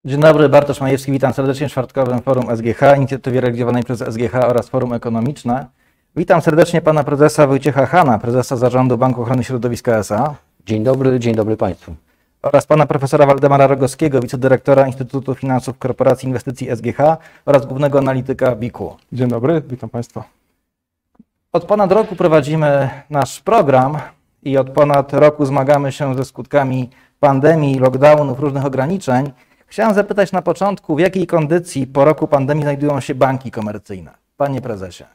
Dzień dobry, Bartosz Majewski, witam serdecznie w czwartkowym forum SGH, inicjatywie realizowanej przez SGH oraz Forum Ekonomiczne. Witam serdecznie pana prezesa Wojciecha Hana, prezesa Zarządu Banku Ochrony Środowiska S.A. Dzień dobry Państwu. Oraz pana profesora Waldemara Rogowskiego, wicedyrektora Instytutu Finansów Korporacji Inwestycji SGH oraz głównego analityka BIK-u. Dzień dobry, witam Państwa. Od ponad roku prowadzimy nasz program i od ponad roku zmagamy się ze skutkami pandemii, lockdownów, różnych ograniczeń. Chciałem zapytać na początku, w jakiej kondycji po roku pandemii znajdują się banki komercyjne? Panie prezesie.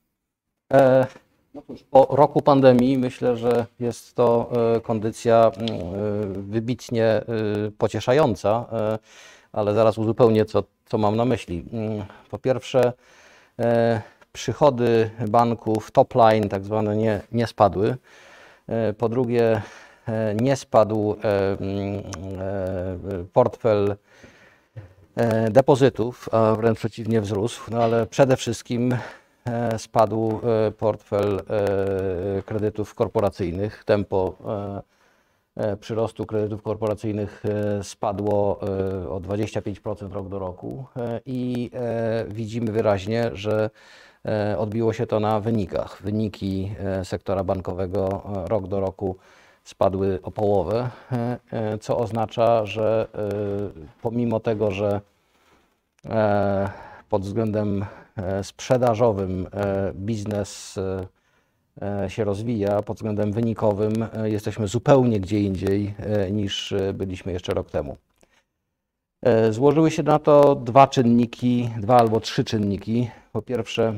No cóż, po roku pandemii myślę, że jest to kondycja wybitnie pocieszająca, ale zaraz uzupełnię, co mam na myśli. Po pierwsze, przychody banków top line tak zwane nie spadły. Po drugie, nie spadł portfel depozytów, a wręcz przeciwnie wzrósł, no ale przede wszystkim spadł portfel kredytów korporacyjnych. Tempo przyrostu kredytów korporacyjnych spadło o 25% rok do roku i widzimy wyraźnie, że odbiło się to na wynikach. Wyniki sektora bankowego rok do roku spadły o połowę, co oznacza, że pomimo tego, że pod względem sprzedażowym biznes się rozwija, pod względem wynikowym jesteśmy zupełnie gdzie indziej niż byliśmy jeszcze rok temu. Złożyły się na to dwa albo trzy czynniki. Po pierwsze,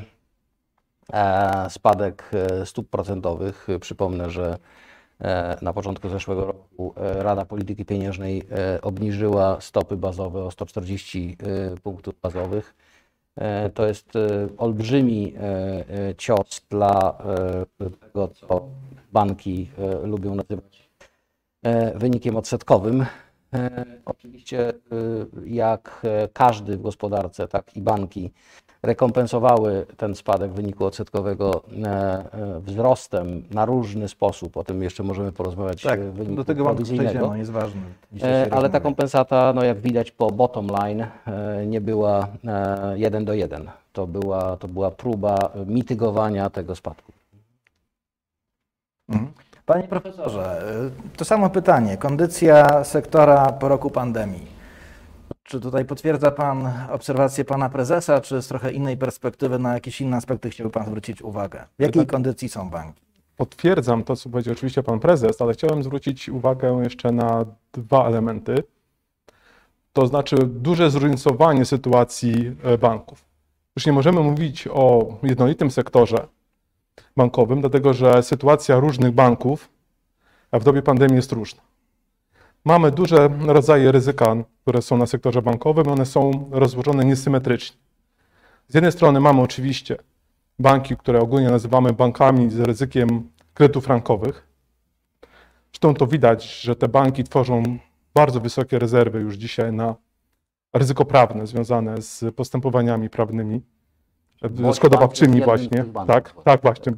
spadek stóp procentowych. Przypomnę, że na początku zeszłego roku Rada Polityki Pieniężnej obniżyła stopy bazowe o 140 punktów bazowych. To jest olbrzymi cios dla tego, co banki lubią nazywać wynikiem odsetkowym. Oczywiście jak każdy w gospodarce, tak i banki rekompensowały ten spadek wyniku odsetkowego wzrostem na różny sposób. O tym jeszcze możemy porozmawiać. Tak, do tego wątku przejdziemy, jest ważny. Ale ta kompensata, no jak widać po bottom line, nie była 1 do 1. To była próba mitygowania tego spadku. Panie profesorze, to samo pytanie. Kondycja sektora po roku pandemii. Czy tutaj potwierdza pan obserwację pana prezesa, czy z trochę innej perspektywy na jakieś inne aspekty chciałby pan zwrócić uwagę? W jakiej kondycji są banki? Potwierdzam to, co powiedział oczywiście pan prezes, ale chciałem zwrócić uwagę jeszcze na dwa elementy. To znaczy duże zróżnicowanie sytuacji banków. Już nie możemy mówić o jednolitym sektorze bankowym, dlatego że sytuacja różnych banków w dobie pandemii jest różna. Mamy duże rodzaje ryzyka, które są na sektorze bankowym, one są rozłożone niesymetrycznie. Z jednej strony mamy oczywiście banki, które ogólnie nazywamy bankami z ryzykiem kredytów frankowych. Zresztą to widać, że te banki tworzą bardzo wysokie rezerwy już dzisiaj na ryzyko prawne związane z postępowaniami prawnymi, szkodowawczymi właśnie. Tak, właśnie.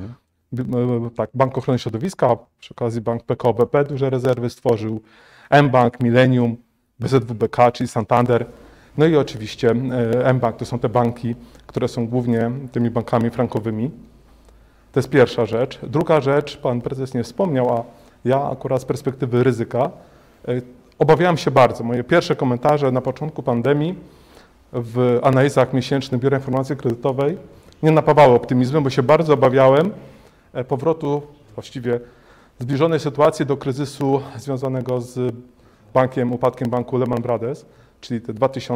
Tak, Bank Ochrony Środowiska, przy okazji Bank PKO BP duże rezerwy stworzył, mBank, Millennium, BZWBK, czyli Santander, no i oczywiście mBank to są te banki, które są głównie tymi bankami frankowymi. To jest pierwsza rzecz. Druga rzecz, pan prezes nie wspomniał, a ja akurat z perspektywy ryzyka obawiałem się bardzo. Moje pierwsze komentarze na początku pandemii w analizach miesięcznych Biura Informacji Kredytowej nie napawały optymizmem, bo się bardzo obawiałem powrotu, właściwie zbliżonej sytuacji do kryzysu związanego z upadkiem banku Lehman Brothers, czyli te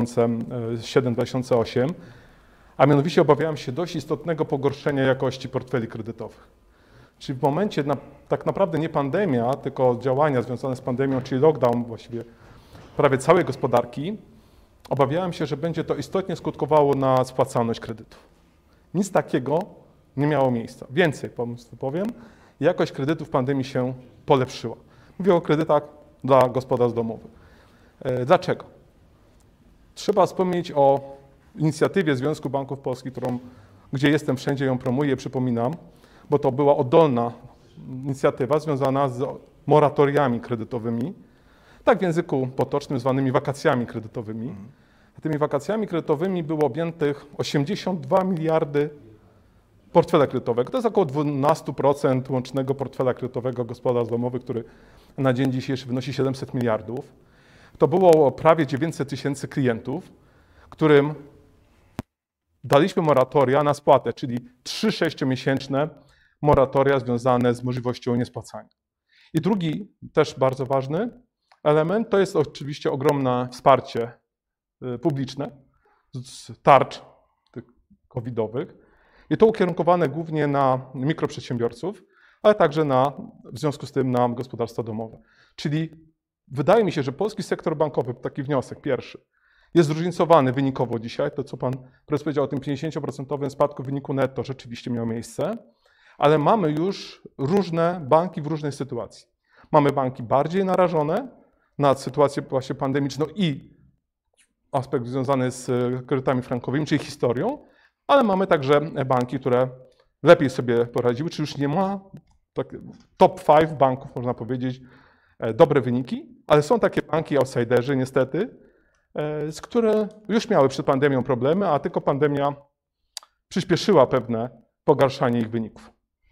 2007-2008, a mianowicie obawiałem się dość istotnego pogorszenia jakości portfeli kredytowych. Czyli w momencie tak naprawdę nie pandemia, tylko działania związane z pandemią, czyli lockdown właściwie prawie całej gospodarki, obawiałem się, że będzie to istotnie skutkowało na spłacalność kredytów. Nic takiego nie miało miejsca. Więcej powiem, jakość kredytów w pandemii się polepszyła. Mówię o kredytach dla gospodarstw domowych. Dlaczego? Trzeba wspomnieć o inicjatywie Związku Banków Polskich, gdzie jestem, wszędzie ją promuję, przypominam, bo to była oddolna inicjatywa związana z moratoriami kredytowymi tak w języku potocznym zwanymi wakacjami kredytowymi. A tymi wakacjami kredytowymi było objętych 82 miliardy portfela kredytowego. To jest około 12% łącznego portfela kredytowego gospodarstw domowych, który na dzień dzisiejszy wynosi 700 miliardów. To było prawie 900 tysięcy klientów, którym daliśmy moratoria na spłatę, czyli 3 6-miesięczne moratoria związane z możliwością niespłacania. I drugi, też bardzo ważny element, to jest oczywiście ogromne wsparcie publiczne z tarcz tych covidowych. I to ukierunkowane głównie na mikroprzedsiębiorców, ale także w związku z tym na gospodarstwa domowe. Czyli wydaje mi się, że polski sektor bankowy, taki wniosek pierwszy, jest zróżnicowany wynikowo dzisiaj. To, co pan prezes powiedział o tym 50% spadku wyniku netto, rzeczywiście miało miejsce, ale mamy już różne banki w różnej sytuacji. Mamy banki bardziej narażone na sytuację właśnie pandemiczną i aspekt związany z kredytami frankowymi, czyli historią, ale mamy także banki, które lepiej sobie poradziły, czy już nie ma top 5 banków, można powiedzieć, dobre wyniki, ale są takie banki, outsiderzy niestety, z które już miały przed pandemią problemy, a tylko pandemia przyspieszyła pewne pogarszanie ich wyników.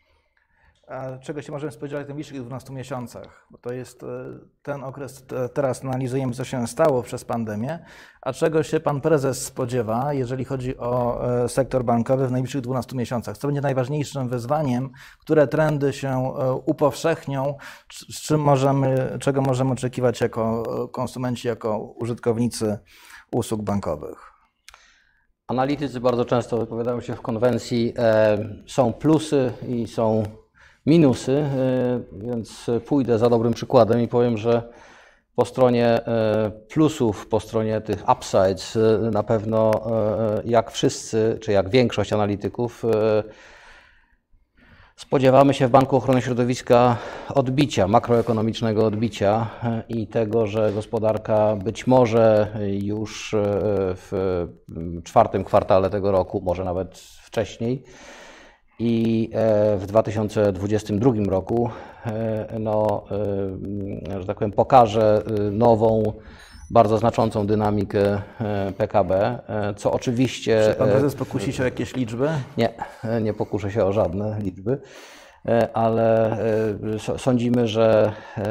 A czego się możemy spodziewać w najbliższych 12 miesiącach? Bo to jest ten okres, teraz analizujemy, co się stało przez pandemię, a czego się pan prezes spodziewa, jeżeli chodzi o sektor bankowy w najbliższych 12 miesiącach? Co będzie najważniejszym wyzwaniem? Które trendy się upowszechnią? Czego możemy oczekiwać jako konsumenci, jako użytkownicy usług bankowych? Analitycy bardzo często wypowiadają się w konwencji, są plusy i są minusy, więc pójdę za dobrym przykładem i powiem, że po stronie plusów, po stronie tych upsides na pewno jak wszyscy, czy jak większość analityków spodziewamy się w Banku Ochrony Środowiska odbicia, makroekonomicznego odbicia i tego, że gospodarka być może już w czwartym kwartale tego roku, może nawet wcześniej, i w 2022 roku, że tak powiem, pokaże nową, bardzo znaczącą dynamikę PKB, co oczywiście... Czy pan prezes pokusi się o jakieś liczby? Nie pokuszę się o żadne liczby, ale sądzimy, że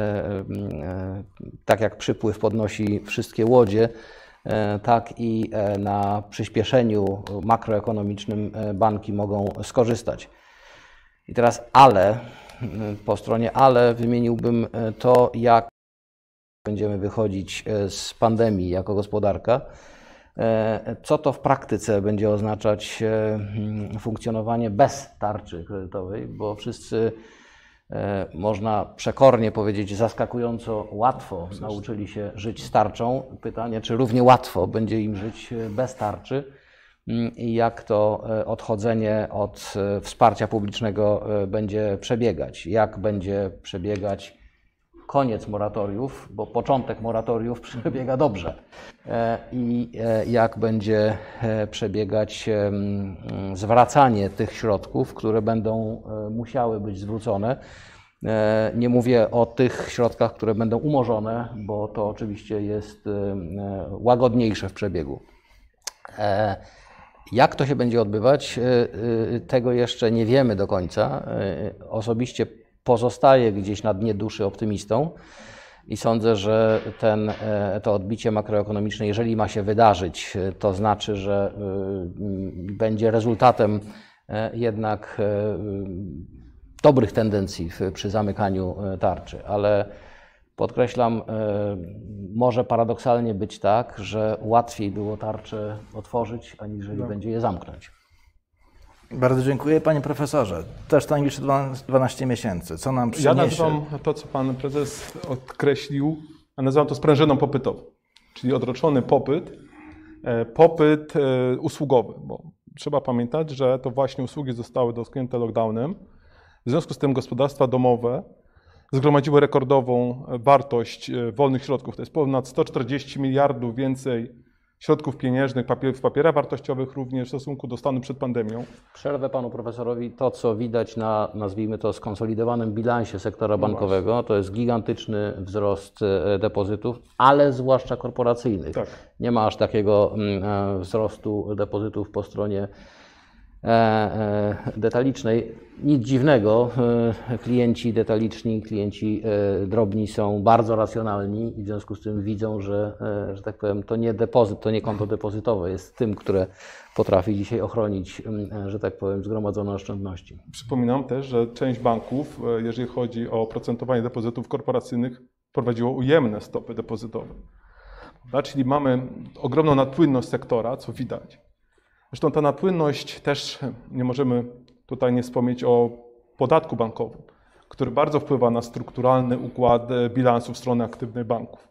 tak jak przypływ podnosi wszystkie łodzie, tak i na przyspieszeniu makroekonomicznym banki mogą skorzystać. I teraz po stronie ale wymieniłbym to, jak będziemy wychodzić z pandemii jako gospodarka, co to w praktyce będzie oznaczać funkcjonowanie bez tarczy kredytowej, bo wszyscy, można przekornie powiedzieć, zaskakująco łatwo nauczyli się żyć z tarczą. Pytanie, czy równie łatwo będzie im żyć bez tarczy i jak to odchodzenie od wsparcia publicznego będzie przebiegać, jak będzie przebiegać koniec moratoriów, bo początek moratoriów przebiega dobrze i jak będzie przebiegać zwracanie tych środków, które będą musiały być zwrócone. Nie mówię o tych środkach, które będą umorzone, bo to oczywiście jest łagodniejsze w przebiegu. Jak to się będzie odbywać, tego jeszcze nie wiemy do końca. Osobiście pozostaję gdzieś na dnie duszy optymistą i sądzę, że to odbicie makroekonomiczne, jeżeli ma się wydarzyć, to znaczy, że będzie rezultatem jednak dobrych tendencji przy zamykaniu tarczy, ale podkreślam, może paradoksalnie być tak, że łatwiej było tarcze otworzyć, aniżeli będzie je zamknąć. Bardzo dziękuję, panie profesorze. Też to najbliższe 12 miesięcy. Co nam przyniesie? Ja nazywam to, co pan prezes określił, nazywam to sprężyną popytową, czyli odroczony popyt usługowy, bo trzeba pamiętać, że to właśnie usługi zostały dotknięte lockdownem. W związku z tym gospodarstwa domowe zgromadziły rekordową wartość wolnych środków. To jest ponad 140 miliardów więcej środków pieniężnych, w papierach wartościowych również w stosunku do stanu przed pandemią. Przerwę panu profesorowi. To, co widać na, nazwijmy to, skonsolidowanym bilansie sektora bankowego, to jest gigantyczny wzrost depozytów, ale zwłaszcza korporacyjnych. Tak. Nie ma aż takiego wzrostu depozytów po stronie detalicznej. Nic dziwnego, klienci detaliczni, klienci drobni są bardzo racjonalni i w związku z tym widzą, że tak powiem, to nie depozyt, to nie konto depozytowe jest tym, które potrafi dzisiaj ochronić, że tak powiem, zgromadzone oszczędności. Przypominam też, że część banków, jeżeli chodzi o oprocentowanie depozytów korporacyjnych, prowadziło ujemne stopy depozytowe. Czyli mamy ogromną nadpłynność sektora, co widać. Zresztą ta nadpłynność też nie możemy tutaj nie wspomnieć o podatku bankowym, który bardzo wpływa na strukturalny układ bilansów strony aktywnej banków.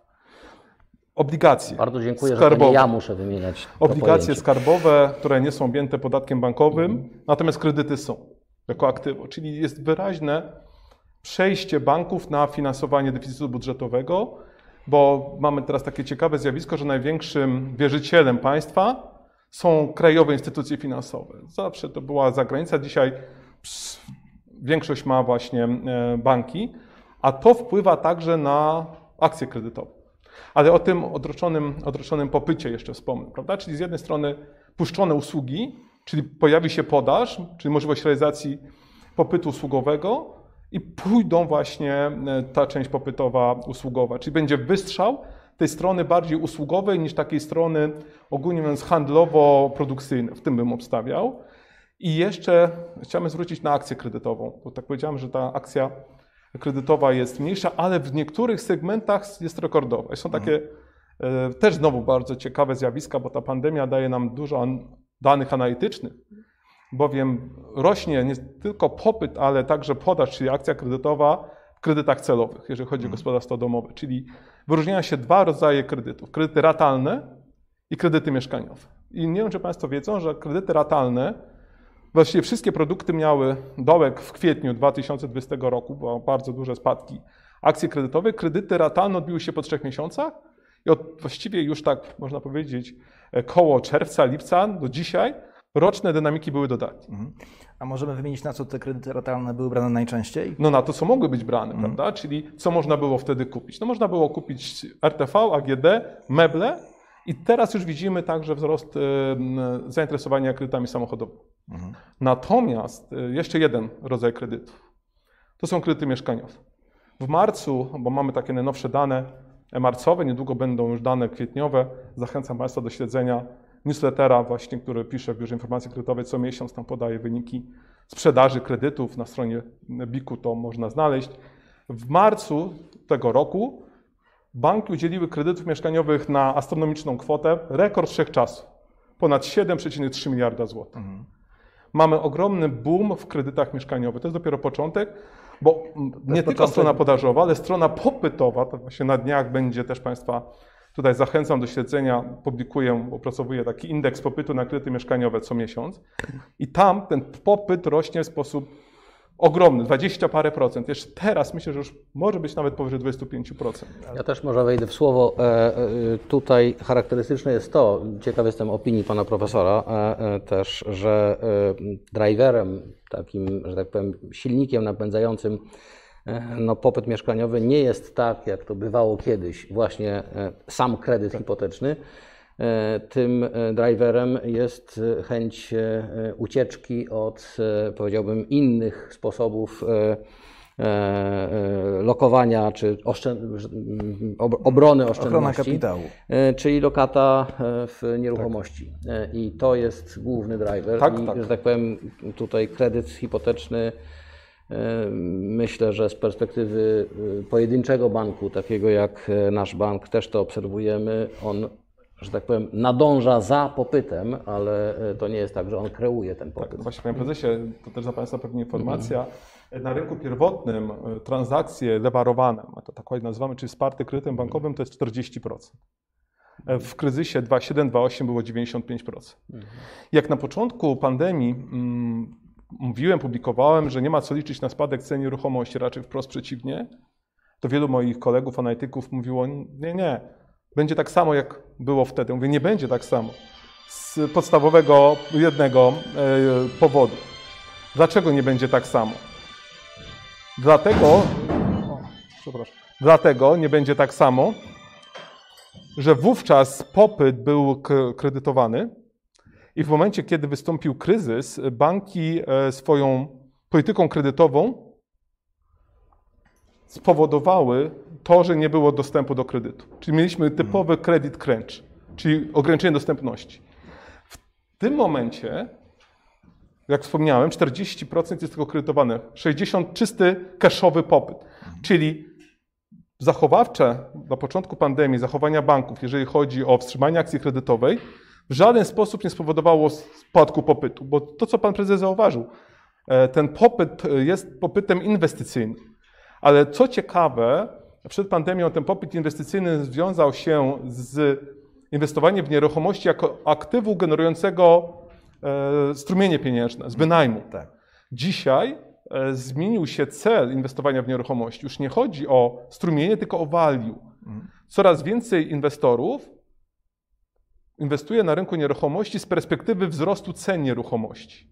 Obligacje Bardzo dziękuję, skarbowe. że to nie ja muszę wymieniać to Obligacje pojęcie. skarbowe, które nie są objęte podatkiem bankowym, natomiast kredyty są jako aktywo, czyli jest wyraźne przejście banków na finansowanie deficytu budżetowego, bo mamy teraz takie ciekawe zjawisko, że największym wierzycielem państwa są krajowe instytucje finansowe. Zawsze to była zagranica, dzisiaj większość ma właśnie banki, a to wpływa także na akcje kredytowe. Ale o tym odroczonym popycie jeszcze wspomnę, prawda? Czyli z jednej strony puszczone usługi, czyli pojawi się podaż, czyli możliwość realizacji popytu usługowego i pójdą właśnie ta część popytowa usługowa, czyli będzie wystrzał tej strony bardziej usługowej niż takiej strony ogólnie mówiąc handlowo-produkcyjnej. W tym bym obstawiał. I jeszcze chciałem zwrócić na akcję kredytową, bo tak powiedziałem, że ta akcja kredytowa jest mniejsza, ale w niektórych segmentach jest rekordowa. I są takie też znowu bardzo ciekawe zjawiska, bo ta pandemia daje nam dużo danych analitycznych, bowiem rośnie nie tylko popyt, ale także podaż, czyli akcja kredytowa w kredytach celowych, jeżeli chodzi o gospodarstwo domowe. Czyli wyróżniają się dwa rodzaje kredytów. Kredyty ratalne i kredyty mieszkaniowe. I nie wiem, czy Państwo wiedzą, że kredyty ratalne, właściwie wszystkie produkty miały dołek w kwietniu 2020 roku, bo bardzo duże spadki akcji kredytowych. Kredyty ratalne odbiły się po 3 miesiącach i właściwie już tak można powiedzieć koło czerwca, lipca do dzisiaj roczne dynamiki były dodatnie. A możemy wymienić, na co te kredyty ratalne były brane najczęściej? No na to, co mogły być brane, prawda? Czyli co można było wtedy kupić? No można było kupić RTV, AGD, meble i teraz już widzimy także wzrost zainteresowania kredytami samochodowymi. Natomiast jeszcze jeden rodzaj kredytów. To są kredyty mieszkaniowe. W marcu, bo mamy takie najnowsze dane marcowe, niedługo będą już dane kwietniowe, zachęcam Państwa do śledzenia newslettera właśnie, który piszę w Biurze Informacji Kredytowej co miesiąc, tam podaję wyniki sprzedaży kredytów, na stronie BIK-u to można znaleźć. W marcu tego roku banki udzieliły kredytów mieszkaniowych na astronomiczną kwotę, rekord wszechczasów, ponad 7,3 miliarda złotych. Mamy ogromny boom w kredytach mieszkaniowych, to jest dopiero początek, bo nie tylko strona podażowa, ale strona popytowa, to właśnie na dniach będzie też Państwa tutaj zachęcam do śledzenia, publikuję, opracowuję taki indeks popytu na kredyty mieszkaniowe co miesiąc i tam ten popyt rośnie w sposób ogromny, 20 parę procent. Jeszcze teraz myślę, że już może być nawet powyżej 25%. Ja też może wejdę w słowo. Tutaj charakterystyczne jest to, ciekaw jestem opinii pana profesora też, że driverem, takim, że tak powiem, silnikiem napędzającym popyt mieszkaniowy nie jest tak, jak to bywało kiedyś, właśnie sam kredyt hipoteczny. Tym driverem jest chęć ucieczki od, powiedziałbym, innych sposobów lokowania czy obrony oszczędności. Ochrona kapitału. Czyli lokata w nieruchomości. I to jest główny driver. Tak. Że tak powiem, tutaj kredyt hipoteczny, myślę, że z perspektywy pojedynczego banku, takiego jak nasz bank, też to obserwujemy, on, że tak powiem, nadąża za popytem, ale to nie jest tak, że on kreuje ten popyt. Tak, właśnie Panie Prezesie, to też dla Państwa pewnie informacja. Na rynku pierwotnym transakcje lewarowane, to tak ładnie nazywamy, czyli wsparte kredytem bankowym, to jest 40%. W kryzysie 2007-2008 było 95%. Jak na początku pandemii mówiłem, publikowałem, że nie ma co liczyć na spadek cen nieruchomości, raczej wprost przeciwnie, to wielu moich kolegów, analityków mówiło, nie, będzie tak samo, jak było wtedy. Mówię, nie będzie tak samo. Z podstawowego jednego powodu. Dlaczego nie będzie tak samo? Dlatego nie będzie tak samo, że wówczas popyt był kredytowany i w momencie, kiedy wystąpił kryzys, banki swoją polityką kredytową spowodowały to, że nie było dostępu do kredytu. Czyli mieliśmy typowy credit crunch, czyli ograniczenie dostępności. W tym momencie, jak wspomniałem, 40% jest tylko kredytowane, 60% czysty cashowy popyt, czyli zachowawcze na początku pandemii zachowania banków, jeżeli chodzi o wstrzymanie akcji kredytowej, w żaden sposób nie spowodowało spadku popytu, bo to, co pan prezes zauważył, ten popyt jest popytem inwestycyjnym. Ale co ciekawe, przed pandemią ten popyt inwestycyjny związał się z inwestowaniem w nieruchomości jako aktywu generującego strumienie pieniężne, z wynajmu. Tak. Dzisiaj zmienił się cel inwestowania w nieruchomości. Już nie chodzi o strumienie, tylko o value. Coraz więcej inwestorów inwestuje na rynku nieruchomości z perspektywy wzrostu cen nieruchomości.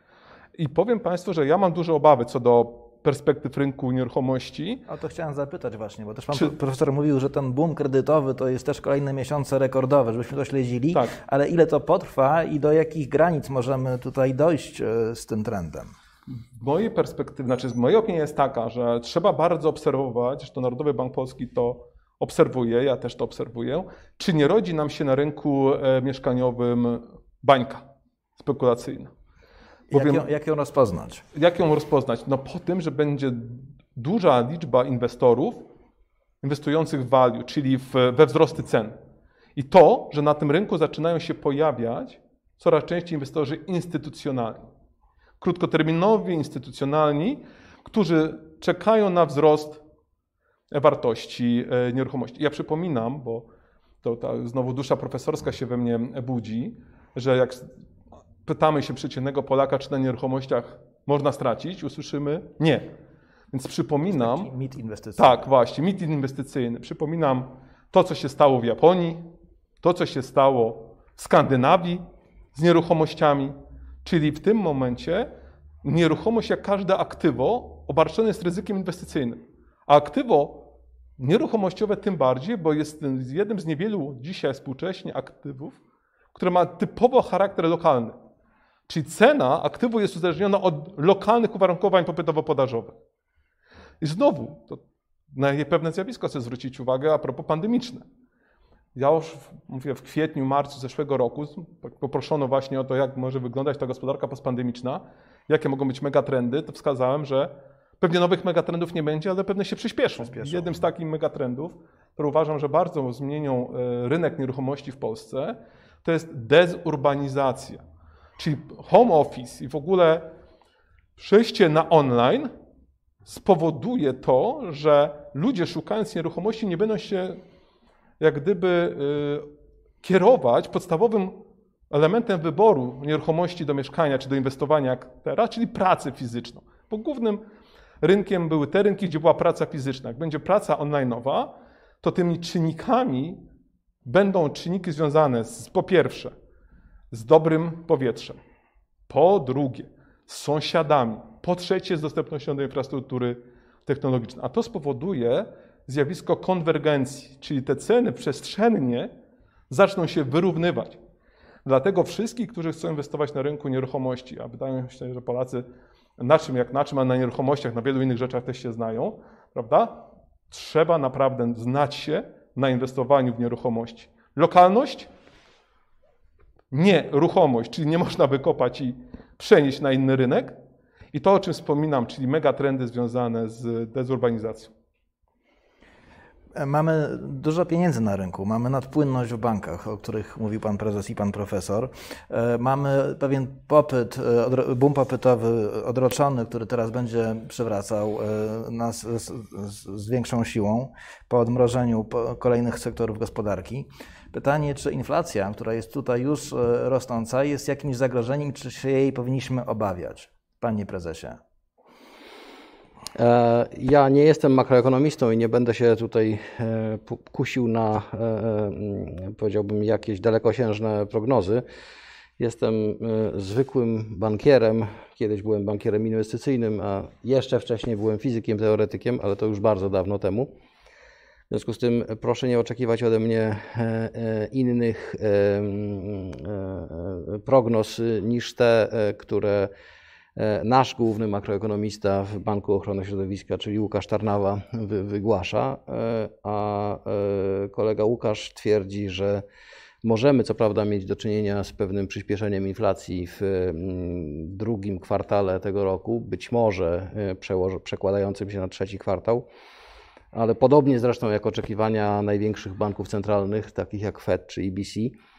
I powiem Państwu, że ja mam duże obawy co do perspektyw rynku nieruchomości. O to chciałem zapytać właśnie, bo też pan profesor mówił, że ten boom kredytowy to jest też kolejne miesiące rekordowe, żebyśmy to śledzili, Tak. Ale ile to potrwa i do jakich granic możemy tutaj dojść z tym trendem? Z mojej perspektywy, z mojej opinii jest taka, że trzeba bardzo obserwować, że to Narodowy Bank Polski to obserwuje, ja też to obserwuję, czy nie rodzi nam się na rynku mieszkaniowym bańka spekulacyjna. Jak ją rozpoznać? Jak ją rozpoznać? No po tym, że będzie duża liczba inwestorów inwestujących w value, czyli we wzrosty cen. I to, że na tym rynku zaczynają się pojawiać coraz częściej inwestorzy instytucjonalni. Krótkoterminowi, instytucjonalni, którzy czekają na wzrost wartości nieruchomości. Ja przypominam, bo to znowu dusza profesorska się we mnie budzi, że jak pytamy się przeciętnego Polaka, czy na nieruchomościach można stracić, usłyszymy nie. Więc przypominam... Taki mit inwestycyjny. Tak, właśnie, mit inwestycyjny. Przypominam to, co się stało w Japonii, to, co się stało w Skandynawii z nieruchomościami, czyli w tym momencie nieruchomość, jak każde aktywo, obarczone jest ryzykiem inwestycyjnym. A aktywo nieruchomościowe tym bardziej, bo jest jednym z niewielu dzisiaj współcześnie aktywów, które ma typowo charakter lokalny. Czyli cena aktywu jest uzależniona od lokalnych uwarunkowań popytowo-podażowych. I znowu, to na pewne zjawisko chcę zwrócić uwagę a propos pandemiczne. Ja już mówię, w kwietniu, marcu zeszłego roku poproszono właśnie o to, jak może wyglądać ta gospodarka postpandemiczna, jakie mogą być megatrendy, to wskazałem, że pewnie nowych megatrendów nie będzie, ale pewnie się przyspieszą. Jednym z takich megatrendów, które uważam, że bardzo zmienią rynek nieruchomości w Polsce, to jest dezurbanizacja. Czyli home office i w ogóle przejście na online spowoduje to, że ludzie szukając nieruchomości nie będą się jak gdyby kierować podstawowym elementem wyboru nieruchomości do mieszkania czy do inwestowania jak teraz, czyli pracę fizyczną. Bo głównym rynkiem były te rynki, gdzie była praca fizyczna. Jak będzie praca online'owa, to tymi czynnikami będą czynniki związane po pierwsze z dobrym powietrzem, po drugie z sąsiadami, po trzecie z dostępnością do infrastruktury technologicznej. A to spowoduje zjawisko konwergencji, czyli te ceny przestrzennie zaczną się wyrównywać. Dlatego wszystkich, którzy chcą inwestować na rynku nieruchomości, a wydaje się, że Polacy na czym jak na czym, a na nieruchomościach, na wielu innych rzeczach też się znają, prawda? Trzeba naprawdę znać się na inwestowaniu w nieruchomości. Lokalność, nieruchomość, czyli nie można wykopać i przenieść na inny rynek. I to, o czym wspominam, czyli megatrendy związane z dezurbanizacją. Mamy dużo pieniędzy na rynku, mamy nadpłynność w bankach, o których mówił pan prezes i pan profesor. Mamy pewien popyt, boom popytowy odroczony, który teraz będzie przywracał nas z większą siłą po odmrożeniu kolejnych sektorów gospodarki. Pytanie, czy inflacja, która jest tutaj już rosnąca, jest jakimś zagrożeniem, czy się jej powinniśmy obawiać? Panie prezesie. Ja nie jestem makroekonomistą i nie będę się tutaj kusił na, powiedziałbym, jakieś dalekosiężne prognozy. Jestem zwykłym bankierem. Kiedyś byłem bankierem inwestycyjnym, a jeszcze wcześniej byłem fizykiem, teoretykiem, ale to już bardzo dawno temu. W związku z tym proszę nie oczekiwać ode mnie innych prognoz niż te, które nasz główny makroekonomista w Banku Ochrony Środowiska, czyli Łukasz Tarnawa, wygłasza, a kolega Łukasz twierdzi, że możemy co prawda mieć do czynienia z pewnym przyspieszeniem inflacji w drugim kwartale tego roku, być może przekładającym się na trzeci kwartał, ale podobnie zresztą jak oczekiwania największych banków centralnych, takich jak Fed czy EBC,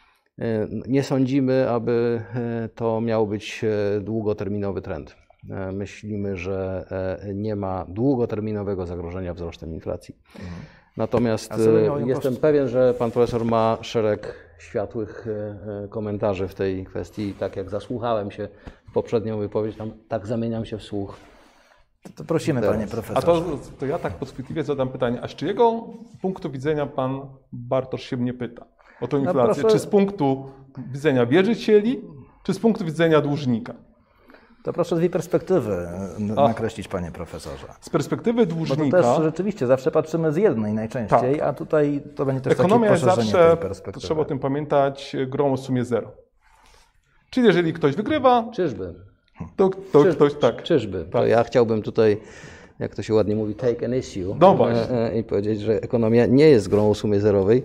nie sądzimy, aby to miał być długoterminowy trend. Myślimy, że nie ma długoterminowego zagrożenia wzrostem inflacji. Natomiast jestem pewien, że pan profesor ma szereg światłych komentarzy w tej kwestii. Tak jak zasłuchałem się w poprzednią wypowiedź, tak zamieniam się w słuch. To prosimy, Teraz. panie profesorze. A to ja tak podchwytliwie zadam pytanie, a z czyjego punktu widzenia pan Bartosz się mnie pyta o tą inflację? proszę... Czy z punktu widzenia wierzycieli, czy z punktu widzenia dłużnika? To proszę dwie perspektywy nakreślić, panie profesorze. Z perspektywy Bo dłużnika... to też rzeczywiście zawsze patrzymy z jednej najczęściej, Tak. a tutaj to będzie też Ekonomia takie jest poszerzenie zawsze, tej perspektywy. trzeba o tym pamiętać, grą o sumie zero. Czyli jeżeli ktoś wygrywa, Czyżby? to ktoś tak. Czyżby? To ja chciałbym tutaj, jak to się ładnie mówi, take an issue No właśnie. I powiedzieć, że ekonomia nie jest grą o sumie zerowej.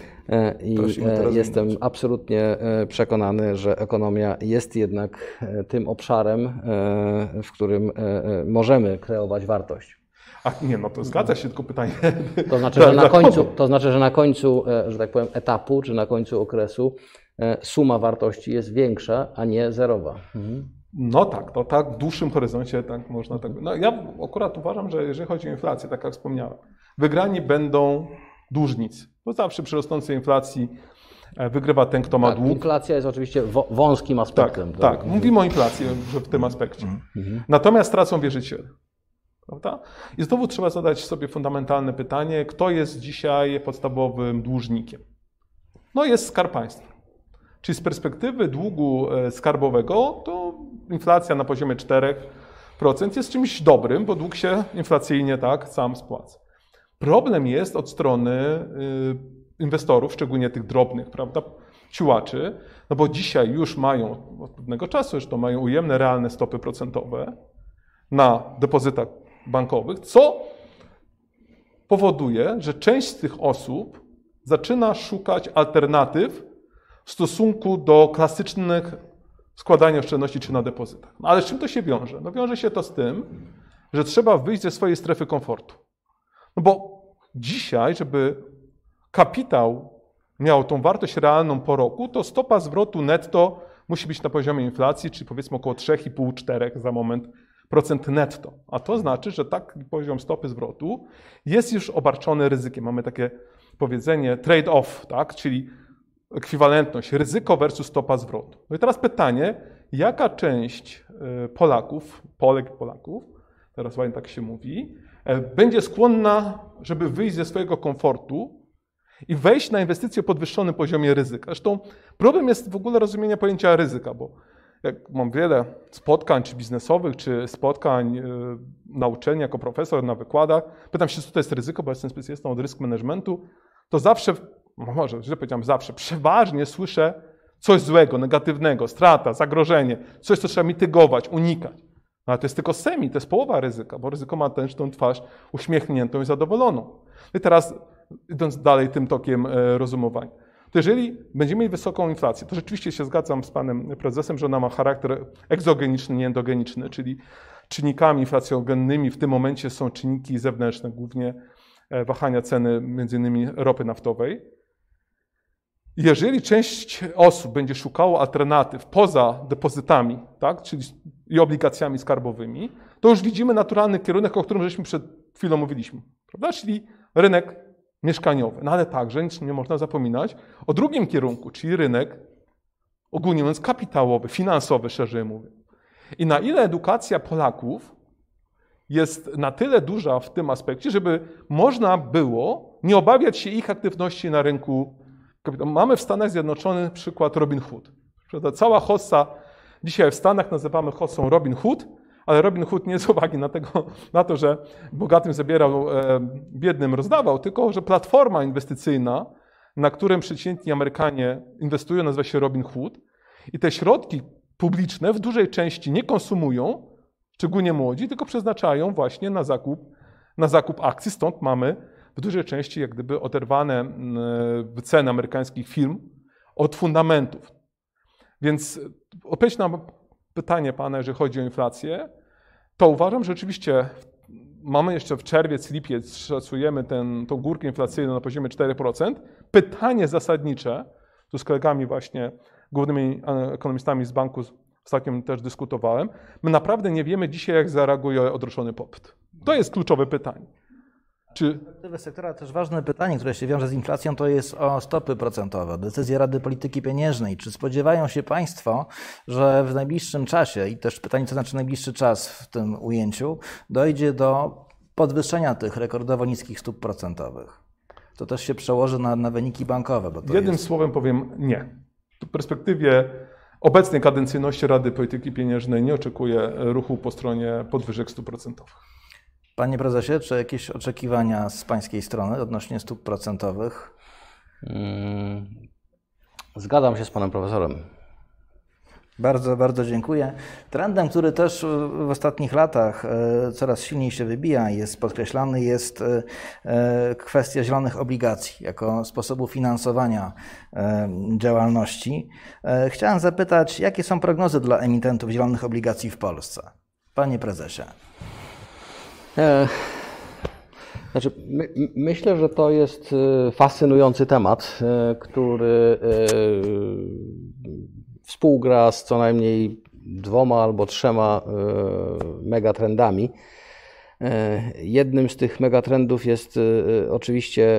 I jestem absolutnie przekonany, że ekonomia jest jednak tym obszarem, w którym możemy kreować wartość. A nie, no to zgadza się, tylko pytanie. To znaczy, że na końcu, że tak powiem, etapu, czy na końcu okresu suma wartości jest większa, a nie zerowa. No tak, to tak w dłuższym horyzoncie tak można tak. No ja akurat uważam, że jeżeli chodzi o inflację, tak jak wspomniałem, wygrani będą dłużnicy. Bo zawsze przy rosnącej inflacji wygrywa ten, kto ma Tak, dług. inflacja jest oczywiście wąskim aspektem. Tak, mówimy o inflacji w tym aspekcie. Natomiast tracą wierzyciele. Prawda? I znowu trzeba zadać sobie fundamentalne pytanie, kto jest dzisiaj podstawowym dłużnikiem? No jest Skarb Państwa. Czyli z perspektywy długu skarbowego to inflacja na poziomie 4% jest czymś dobrym, bo dług się inflacyjnie tak sam spłaca. Problem jest od strony inwestorów, szczególnie tych drobnych, prawda, ciułaczy, no bo dzisiaj już mają od pewnego czasu, zresztą mają ujemne realne stopy procentowe na depozytach bankowych, co powoduje, że część z tych osób zaczyna szukać alternatyw w stosunku do klasycznych składania oszczędności czy na depozytach. No ale z czym to się wiąże? No wiąże się to z tym, że trzeba wyjść ze swojej strefy komfortu. No bo dzisiaj, żeby kapitał miał tą wartość realną po roku, to stopa zwrotu netto musi być na poziomie inflacji, czyli powiedzmy około 3,5-4 za moment procent netto. A to znaczy, że taki poziom stopy zwrotu jest już obarczony ryzykiem. Mamy takie powiedzenie trade-off, tak? Czyli ekwiwalentność ryzyko versus stopa zwrotu. No i teraz pytanie, jaka część Polaków, Polek i Polaków, teraz ładnie tak się mówi, będzie skłonna, żeby wyjść ze swojego komfortu i wejść na inwestycje o podwyższonym poziomie ryzyka. Zresztą problem jest w ogóle rozumienia pojęcia ryzyka, bo jak mam wiele spotkań, czy biznesowych, czy spotkań na uczelni jako profesor, na wykładach, pytam się, co to jest ryzyko, bo jestem specjalistą od risk managementu, to zawsze, może źle powiedziałem zawsze, przeważnie słyszę coś złego, negatywnego, strata, zagrożenie, coś, co trzeba mitygować, unikać. No, ale to jest tylko semi, to jest połowa ryzyka, bo ryzyko ma tę twarz uśmiechniętą i zadowoloną. I teraz, idąc dalej tym tokiem rozumowania, to jeżeli będziemy mieli wysoką inflację, to rzeczywiście się zgadzam z panem prezesem, że ona ma charakter egzogeniczny, nie endogeniczny, czyli czynnikami inflacjogennymi w tym momencie są czynniki zewnętrzne, głównie wahania ceny m.in. ropy naftowej. Jeżeli część osób będzie szukało alternatyw poza depozytami, tak, czyli i obligacjami skarbowymi, to już widzimy naturalny kierunek, o którym żeśmy przed chwilą mówiliśmy, prawda? Czyli rynek mieszkaniowy. No ale także nie można zapominać o drugim kierunku, czyli rynek, ogólnie mówiąc, kapitałowy, finansowy, szerzej mówiąc. I na ile edukacja Polaków jest na tyle duża w tym aspekcie, żeby można było nie obawiać się ich aktywności na rynku kapitału. Mamy w Stanach Zjednoczonych przykład Robinhood. Cała hossa, dzisiaj w Stanach nazywamy hossą Robinhood, ale Robinhood nie z uwagi na to, że bogatym zabierał, biednym rozdawał, tylko że platforma inwestycyjna, na którym przeciętni Amerykanie inwestują, nazywa się Robinhood i te środki publiczne w dużej części nie konsumują, szczególnie młodzi, tylko przeznaczają właśnie na zakup akcji. Stąd mamy w dużej części jak gdyby oderwane ceny amerykańskich firm od fundamentów. Więc odpowiedź na pytanie pana, jeżeli chodzi o inflację, to uważam, że rzeczywiście mamy jeszcze w czerwiec, lipiec, szacujemy tą górkę inflacyjną na poziomie 4%. Pytanie zasadnicze, tu z kolegami właśnie, głównymi ekonomistami z banku ostatnio też dyskutowałem, my naprawdę nie wiemy dzisiaj, jak zareaguje odroczony popyt. To jest kluczowe pytanie. Z perspektywy sektora też ważne pytanie, które się wiąże z inflacją, to jest o stopy procentowe, decyzje Rady Polityki Pieniężnej. Czy spodziewają się Państwo, że w najbliższym czasie, i też pytanie, co znaczy najbliższy czas w tym ujęciu, dojdzie do podwyższenia tych rekordowo niskich stóp procentowych? To też się przełoży na wyniki bankowe. Bo to Jednym słowem powiem nie. W perspektywie obecnej kadencyjności Rady Polityki Pieniężnej nie oczekuję ruchu po stronie podwyżek stóp procentowych. Panie prezesie, czy jakieś oczekiwania z pańskiej strony odnośnie stóp procentowych? Zgadzam się z panem profesorem. Bardzo, bardzo dziękuję. Trendem, który też w ostatnich latach coraz silniej się wybija, jest podkreślany, jest kwestia zielonych obligacji jako sposobu finansowania działalności. Chciałem zapytać, jakie są prognozy dla emitentów zielonych obligacji w Polsce? Panie prezesie. Znaczy, myślę, że to jest fascynujący temat, który współgra z co najmniej 2 albo 3 megatrendami. Jednym z tych megatrendów jest oczywiście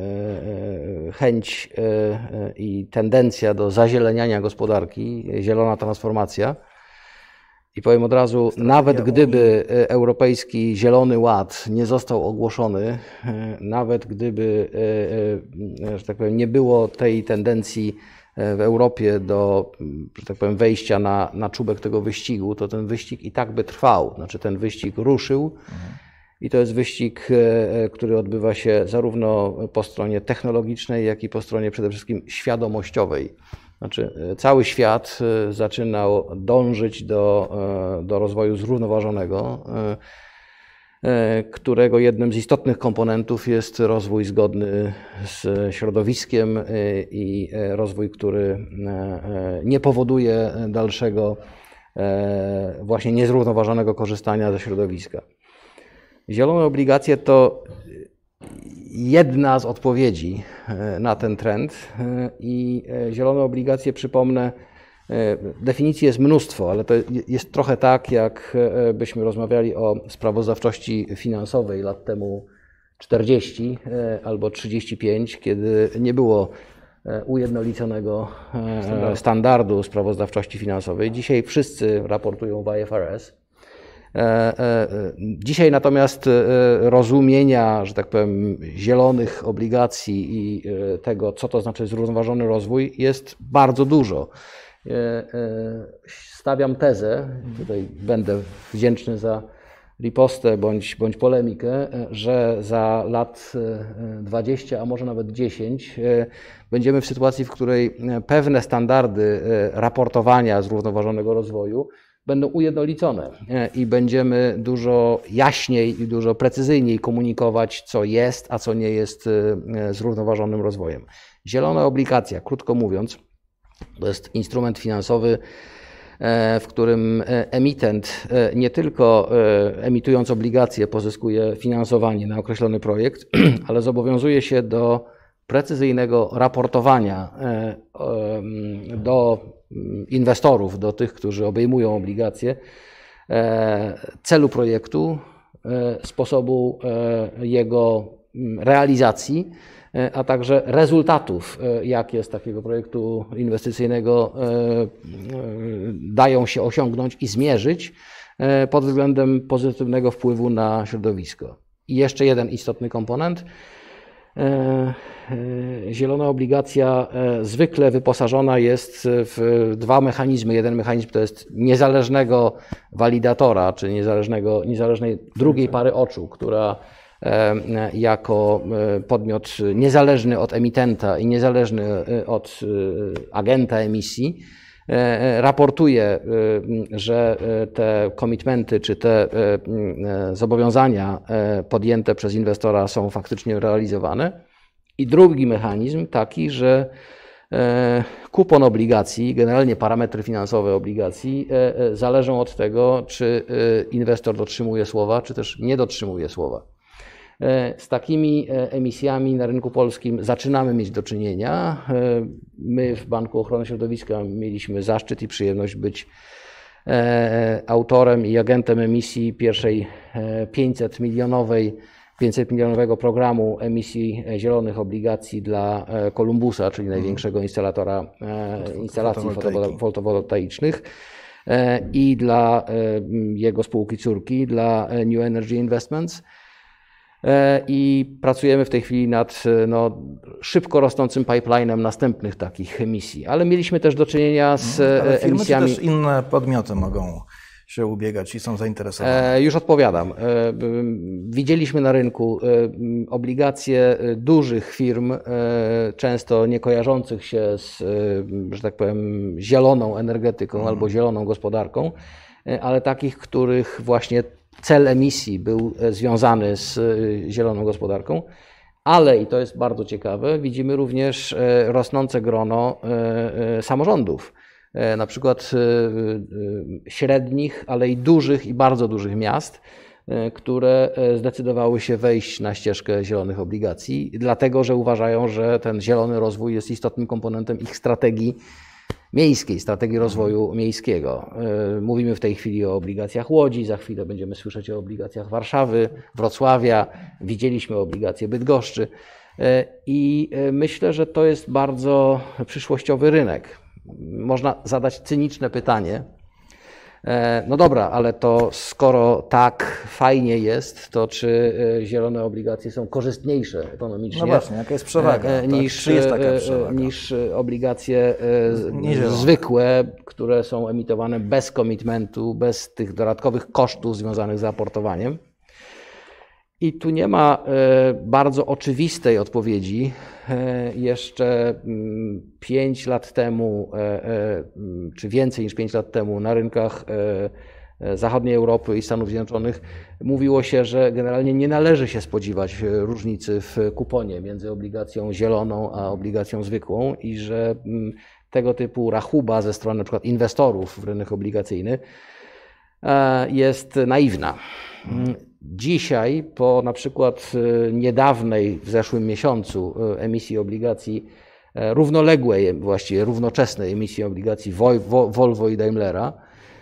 chęć i tendencja do zazieleniania gospodarki, zielona transformacja. I powiem od razu, nawet gdyby Europejski Zielony Ład nie został ogłoszony, nawet gdyby, że tak powiem, nie było tej tendencji w Europie do, że tak powiem, wejścia na czubek tego wyścigu, to ten wyścig i tak by trwał. Znaczy ten wyścig ruszył i to jest wyścig, który odbywa się zarówno po stronie technologicznej, jak i po stronie przede wszystkim świadomościowej. Znaczy, cały świat zaczynał dążyć do rozwoju zrównoważonego, którego jednym z istotnych komponentów jest rozwój zgodny z środowiskiem i rozwój, który nie powoduje dalszego właśnie niezrównoważonego korzystania ze środowiska. Zielone obligacje to jedna z odpowiedzi na ten trend i zielone obligacje, przypomnę, definicji jest mnóstwo, ale to jest trochę tak, jak byśmy rozmawiali o sprawozdawczości finansowej lat temu 40 albo 35, kiedy nie było ujednoliconego standardu sprawozdawczości finansowej. Dzisiaj wszyscy raportują w IFRS. Dzisiaj natomiast rozumienia, że tak powiem, zielonych obligacji i tego, co to znaczy zrównoważony rozwój, jest bardzo dużo. Stawiam tezę, tutaj będę wdzięczny za ripostę bądź polemikę, że za lat 20, a może nawet 10 będziemy w sytuacji, w której pewne standardy raportowania zrównoważonego rozwoju będą ujednolicone i będziemy dużo jaśniej i dużo precyzyjniej komunikować, co jest, a co nie jest zrównoważonym rozwojem. Zielona obligacja, krótko mówiąc, to jest instrument finansowy, w którym emitent nie tylko emitując obligacje pozyskuje finansowanie na określony projekt, ale zobowiązuje się do precyzyjnego raportowania do inwestorów, do tych, którzy obejmują obligacje, celu projektu, sposobu jego realizacji, a także rezultatów, jakie z takiego projektu inwestycyjnego dają się osiągnąć i zmierzyć pod względem pozytywnego wpływu na środowisko. I jeszcze jeden istotny komponent. Zielona obligacja zwykle wyposażona jest w dwa mechanizmy. Jeden mechanizm to jest niezależnego walidatora, czy niezależnej drugiej pary oczu, która jako podmiot niezależny od emitenta i niezależny od agenta emisji raportuje, że te komitmenty czy te zobowiązania podjęte przez inwestora są faktycznie realizowane. I drugi mechanizm taki, że kupon obligacji, generalnie parametry finansowe obligacji zależą od tego, czy inwestor dotrzymuje słowa, czy też nie dotrzymuje słowa. Z takimi emisjami na rynku polskim zaczynamy mieć do czynienia. My w Banku Ochrony Środowiska mieliśmy zaszczyt i przyjemność być autorem i agentem emisji pierwszej 500-milionowego programu emisji zielonych obligacji dla Columbusa, czyli największego instalacji fotowoltaicznych, i dla jego spółki córki, dla New Energy Investments. I pracujemy w tej chwili nad szybko rosnącym pipeline'em następnych takich emisji. Ale mieliśmy też do czynienia z firmy, emisjami. Czy też inne podmioty mogą się ubiegać i są zainteresowane? Już odpowiadam. Widzieliśmy na rynku obligacje dużych firm, często nie kojarzących się z, że tak powiem, zieloną energetyką albo zieloną gospodarką, ale takich, których właśnie cel emisji był związany z zieloną gospodarką, ale, i to jest bardzo ciekawe, widzimy również rosnące grono samorządów, na przykład średnich, ale i dużych i bardzo dużych miast, które zdecydowały się wejść na ścieżkę zielonych obligacji, dlatego że uważają, że ten zielony rozwój jest istotnym komponentem ich strategii miejskiej, strategii rozwoju miejskiego. Mówimy w tej chwili o obligacjach Łodzi, za chwilę będziemy słyszeć o obligacjach Warszawy, Wrocławia, widzieliśmy obligacje Bydgoszczy i myślę, że to jest bardzo przyszłościowy rynek. Można zadać cyniczne pytanie, no dobra, ale to skoro tak fajnie jest, to czy zielone obligacje są korzystniejsze ekonomicznie? No właśnie, jaka jest przewaga? Niż obligacje zwykłe, które są emitowane bez komitmentu, bez tych dodatkowych kosztów związanych z aportowaniem. I tu nie ma bardzo oczywistej odpowiedzi. Jeszcze 5 lat temu, czy więcej niż 5 lat temu na rynkach zachodniej Europy i Stanów Zjednoczonych mówiło się, że generalnie nie należy się spodziewać różnicy w kuponie między obligacją zieloną a obligacją zwykłą i że tego typu rachuba ze strony na przykład inwestorów w rynek obligacyjny jest naiwna. Dzisiaj, po na przykład niedawnej, w zeszłym miesiącu emisji obligacji, równoległej, właściwie równoczesnej emisji obligacji Volvo i Daimlera,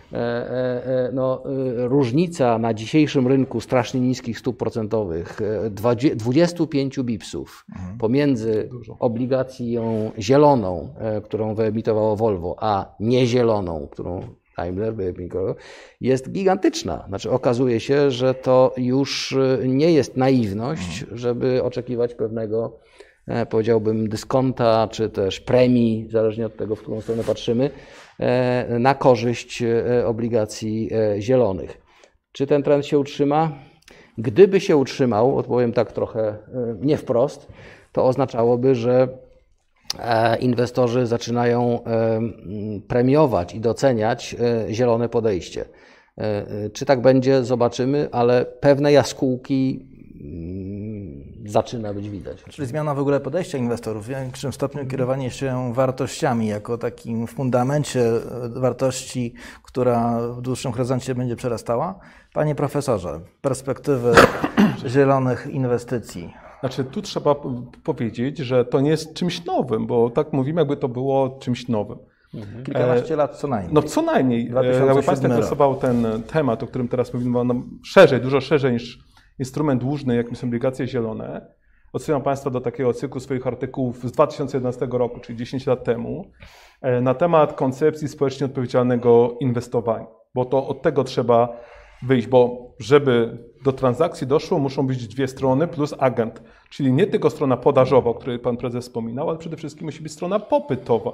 różnica na dzisiejszym rynku strasznie niskich stóp procentowych, 25 bipsów pomiędzy obligacją zieloną, którą wyemitowało Volvo, a niezieloną, którą Daimler wyemitował, jest gigantyczna. Znaczy okazuje się, że to już nie jest naiwność, żeby oczekiwać pewnego, powiedziałbym, dyskonta, czy też premii, zależnie od tego, w którą stronę patrzymy, na korzyść obligacji zielonych. Czy ten trend się utrzyma? Gdyby się utrzymał, odpowiem tak trochę nie wprost, to oznaczałoby, że inwestorzy zaczynają premiować i doceniać zielone podejście. Czy tak będzie, zobaczymy, ale pewne jaskółki zaczyna być widać. Czyli zmiana w ogóle podejścia inwestorów, w większym stopniu kierowanie się wartościami jako takim fundamencie wartości, która w dłuższym horyzoncie będzie przerastała. Panie profesorze, perspektywy zielonych inwestycji. Znaczy, tu trzeba powiedzieć, że to nie jest czymś nowym, bo tak mówimy, jakby to było czymś nowym. Kilkanaście lat co najmniej. No co najmniej. Jakby Państwa interesował ten temat, o którym teraz mówimy, szerzej, dużo szerzej niż instrument dłużny, jakim są obligacje zielone. Odsyłam Państwa do takiego cyklu swoich artykułów z 2011 roku, czyli 10 lat temu, na temat koncepcji społecznie odpowiedzialnego inwestowania. bo to od tego trzeba wyjść, bo żeby do transakcji doszło, muszą być dwie strony plus agent, czyli nie tylko strona podażowa, o której pan prezes wspominał, ale przede wszystkim musi być strona popytowa.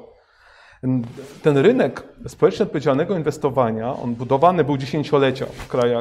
Ten rynek społecznie odpowiedzialnego inwestowania, on budowany był dziesięciolecia w krajach,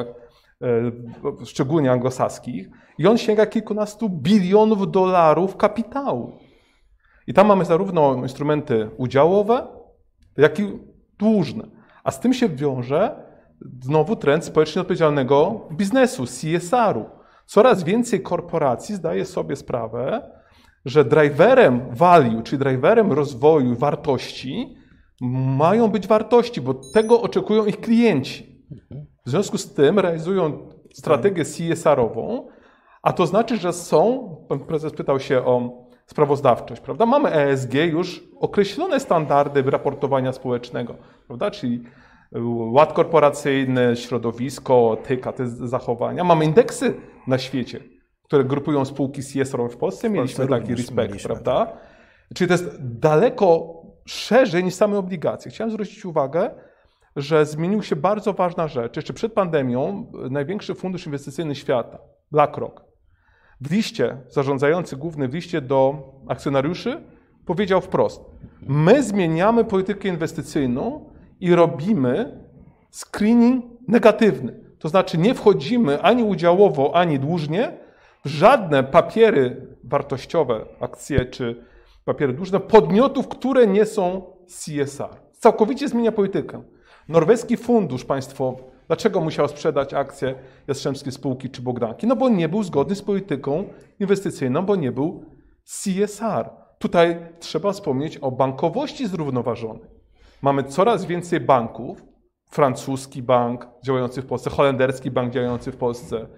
szczególnie anglosaskich, i on sięga kilkunastu bilionów dolarów kapitału. I tam mamy zarówno instrumenty udziałowe, jak i dłużne. A z tym się wiąże znowu trend społecznie odpowiedzialnego biznesu, CSR-u. Coraz więcej korporacji zdaje sobie sprawę, że driverem value, czyli driverem rozwoju wartości, mają być wartości, bo tego oczekują ich klienci. W związku z tym realizują strategię CSR-ową, a to znaczy, że pan prezes pytał się o sprawozdawczość, prawda? Mamy ESG już określone standardy raportowania społecznego, prawda? Czyli ład korporacyjny, środowisko, etyka, te zachowania. Mamy indeksy na świecie, które grupują spółki CSR w Polsce. Mieliśmy taki respekt, prawda? Czyli to jest daleko szerzej niż same obligacje. Chciałem zwrócić uwagę, że zmienił się bardzo ważna rzecz. Jeszcze przed pandemią największy fundusz inwestycyjny świata, BlackRock, w liście, zarządzający główny w liście do akcjonariuszy powiedział wprost: my zmieniamy politykę inwestycyjną i robimy screening negatywny. To znaczy nie wchodzimy ani udziałowo, ani dłużnie w żadne papiery wartościowe, akcje czy papiery dłużne podmiotów, które nie są CSR. Całkowicie zmienia politykę. Norweski fundusz państwowy, dlaczego musiał sprzedać akcje Jastrzębskiej Spółki czy Bogdanki? No bo nie był zgodny z polityką inwestycyjną, bo nie był CSR. Tutaj trzeba wspomnieć o bankowości zrównoważonej. Mamy coraz więcej banków, francuski bank działający w Polsce, holenderski bank działający w Polsce,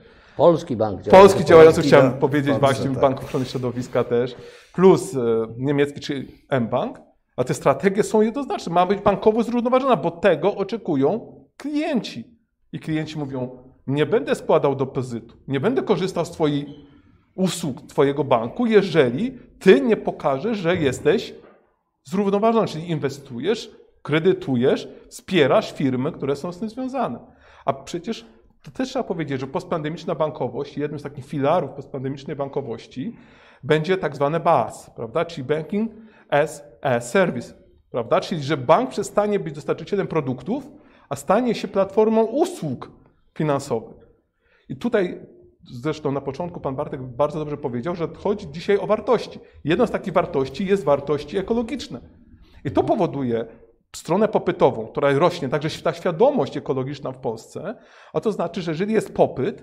Polski działający, chciałem powiedzieć Polsce, właśnie, tak. Bank Ochrony Środowiska też, plus niemiecki czy mBank, a te strategie są jednoznaczne. Ma być bankowo zrównoważona, bo tego oczekują klienci. I klienci mówią: nie będę składał depozytu, nie będę korzystał z twoich usług, twojego banku, jeżeli ty nie pokażesz, że jesteś zrównoważony, czyli inwestujesz, kredytujesz, wspierasz firmy, które są z tym związane. A przecież to też trzeba powiedzieć, że postpandemiczna bankowość, jednym z takich filarów postpandemicznej bankowości będzie tak zwane BaaS, prawda? Czyli Banking as a Service, prawda? Czyli że bank przestanie być dostarczycielem produktów, a stanie się platformą usług finansowych. I tutaj zresztą na początku pan Bartek bardzo dobrze powiedział, że chodzi dzisiaj o wartości. Jedną z takich wartości jest wartości ekologiczne. I to powoduje stronę popytową, która rośnie, także ta świadomość ekologiczna w Polsce, a to znaczy, że jeżeli jest popyt,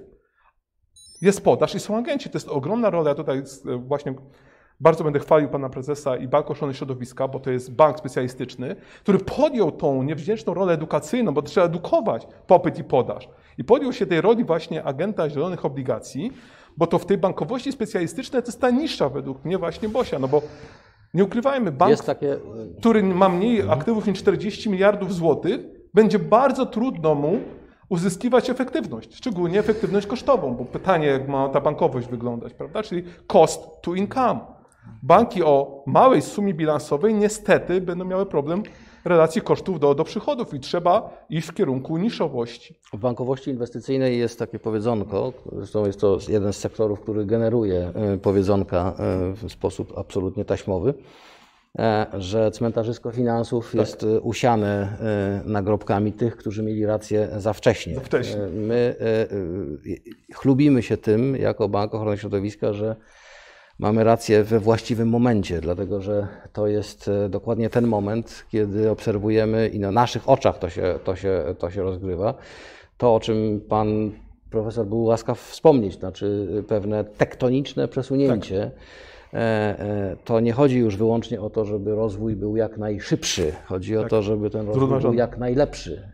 jest podaż i są agenci. To jest ogromna rola. Tutaj właśnie bardzo będę chwalił pana prezesa i Bank Ochrony Środowiska, bo to jest bank specjalistyczny, który podjął tą niewdzięczną rolę edukacyjną, bo trzeba edukować popyt i podaż. I podjął się tej roli właśnie agenta zielonych obligacji, bo to w tej bankowości specjalistycznej to jest ta niższa według mnie właśnie Bosia, no bo nie ukrywajmy, bank, który ma mniej aktywów niż 40 miliardów złotych, będzie bardzo trudno mu uzyskiwać efektywność, szczególnie efektywność kosztową, bo pytanie, jak ma ta bankowość wyglądać, prawda? Czyli cost to income. Banki o małej sumie bilansowej niestety będą miały problem relacji kosztów do przychodów i trzeba iść w kierunku niszowości. W bankowości inwestycyjnej jest takie powiedzonko, zresztą jest to jeden z sektorów, który generuje powiedzonka w sposób absolutnie taśmowy, że cmentarzysko finansów jest usiane nagrobkami tych, którzy mieli rację za wcześnie. My chlubimy się tym jako Bank Ochrony Środowiska, że mamy rację we właściwym momencie, dlatego że to jest dokładnie ten moment, kiedy obserwujemy i na naszych oczach to się rozgrywa. To, o czym pan profesor był łaskaw wspomnieć, znaczy pewne tektoniczne przesunięcie. To nie chodzi już wyłącznie o to, żeby rozwój był jak najszybszy. Chodzi o to, żeby ten rozwój był jak najlepszy.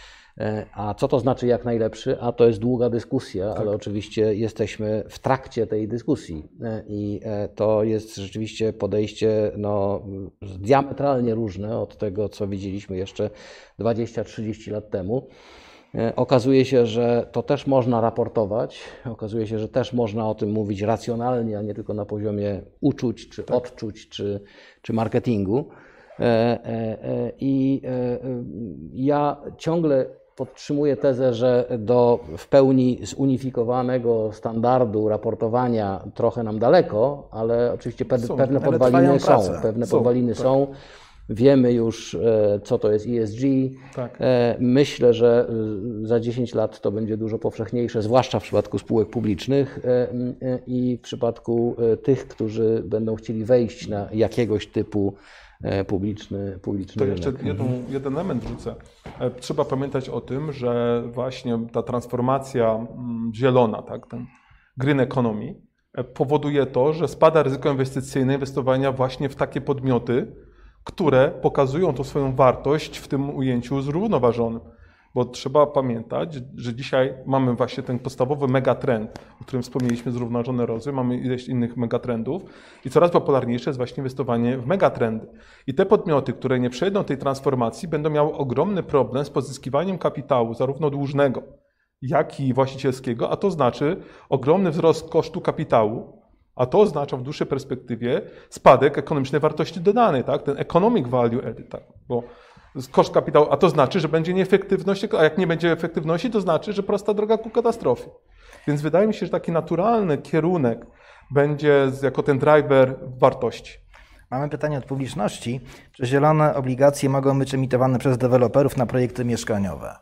A co to znaczy jak najlepszy? A to jest długa dyskusja, ale oczywiście jesteśmy w trakcie tej dyskusji i to jest rzeczywiście podejście diametralnie różne od tego, co widzieliśmy jeszcze 20-30 lat temu. Okazuje się, że to też można raportować, okazuje się, że też można o tym mówić racjonalnie, a nie tylko na poziomie uczuć, czy odczuć, czy marketingu. I ja ciągle podtrzymuję tezę, że do w pełni zunifikowanego standardu raportowania trochę nam daleko, ale oczywiście pewne podwaliny są. Pewne podwaliny są. Wiemy już, co to jest ESG. Tak. Myślę, że za 10 lat to będzie dużo powszechniejsze, zwłaszcza w przypadku spółek publicznych i w przypadku tych, którzy będą chcieli wejść na jakiegoś typu publiczny To rynek. jeszcze jeden element wrzucę. Trzeba pamiętać o tym, że właśnie ta transformacja zielona, tak, ten green economy, powoduje to, że spada ryzyko inwestycyjne, inwestowania właśnie w takie podmioty, które pokazują tą swoją wartość w tym ujęciu zrównoważonym. Bo trzeba pamiętać, że dzisiaj mamy właśnie ten podstawowy megatrend, o którym wspomnieliśmy, zrównoważony rozwój, mamy ileś innych megatrendów i coraz popularniejsze jest właśnie inwestowanie w megatrendy. I te podmioty, które nie przejdą tej transformacji, będą miały ogromny problem z pozyskiwaniem kapitału, zarówno dłużnego, jak i właścicielskiego, a to znaczy ogromny wzrost kosztu kapitału, a to oznacza w dłuższej perspektywie spadek ekonomicznej wartości dodanej, tak? Ten economic value added, tak? Bo koszt kapitału, a to znaczy, że będzie nieefektywność, a jak nie będzie efektywności, to znaczy, że prosta droga ku katastrofie. Więc wydaje mi się, że taki naturalny kierunek będzie jako ten driver wartości. Mamy pytanie od publiczności. Czy zielone obligacje mogą być emitowane przez deweloperów na projekty mieszkaniowe?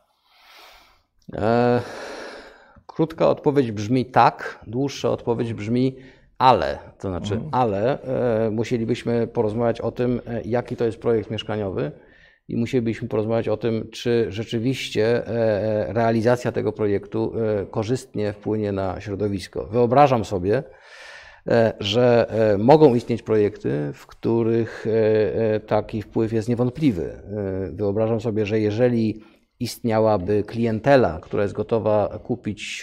Krótka odpowiedź brzmi tak, dłuższa odpowiedź brzmi ale. To znaczy, ale musielibyśmy porozmawiać o tym, jaki to jest projekt mieszkaniowy i musielibyśmy porozmawiać o tym, czy rzeczywiście realizacja tego projektu korzystnie wpłynie na środowisko. Wyobrażam sobie, że mogą istnieć projekty, w których taki wpływ jest niewątpliwy. Wyobrażam sobie, że jeżeli istniałaby klientela, która jest gotowa kupić